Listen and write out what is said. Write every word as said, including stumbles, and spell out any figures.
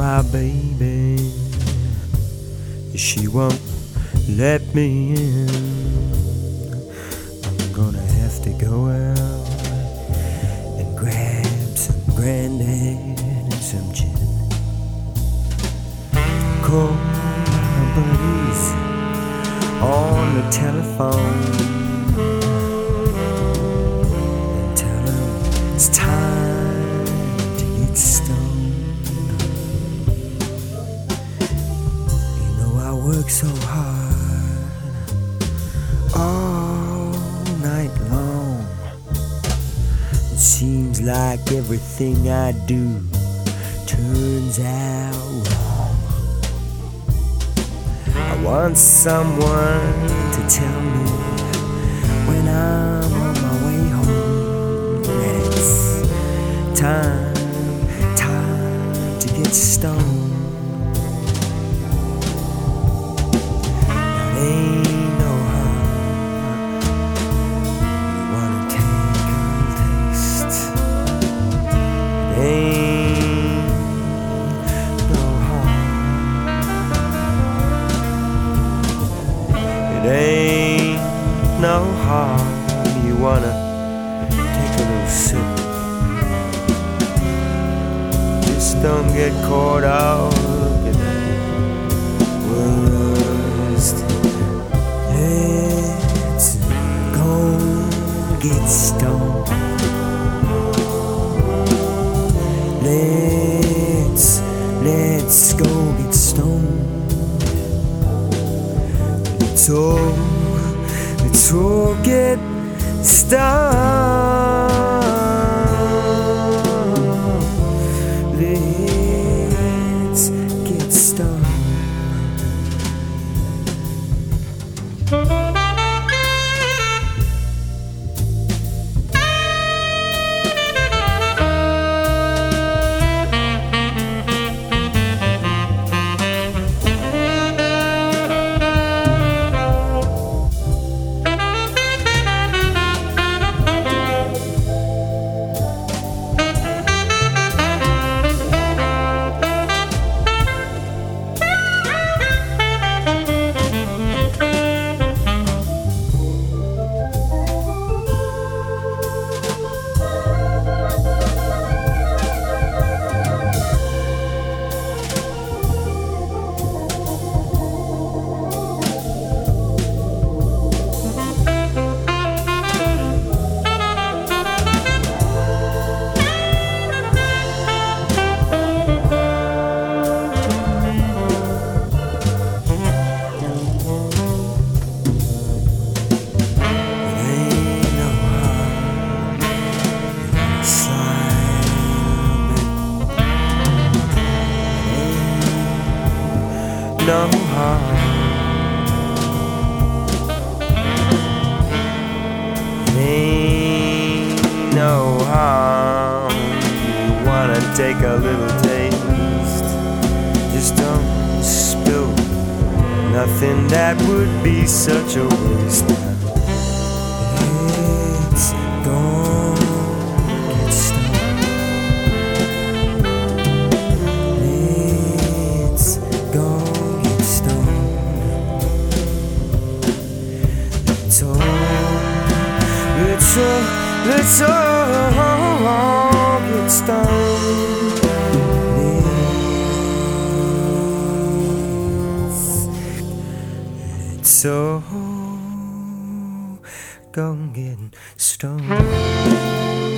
my baby, she won't let me in. I'm gonna have to go out and grab some Grandad and some gin. Call my buddies on the telephone and tell them it's time to get stoned. You know I work so hard all night long. It seems like everything I do turns out wrong. I want someone to tell me when I'm on my way home that it's time, time to get stoned. Now ain't no harm, you wanna take a little taste. It ain't no harm. It ain't no harm, you wanna take a little sip. Just don't get caught out in the worst. Let's go get stoned. Let's, let's go get stoned. Let's all, let's all get stoned. Let's get stoned. No harm. Ain't no harm. You wanna take a little taste. Just don't spill nothing, that would be such a waste. Let's go get stoned. Let's go. Let's all, let's all, let's all get stoned. Let's, let's all go get stoned.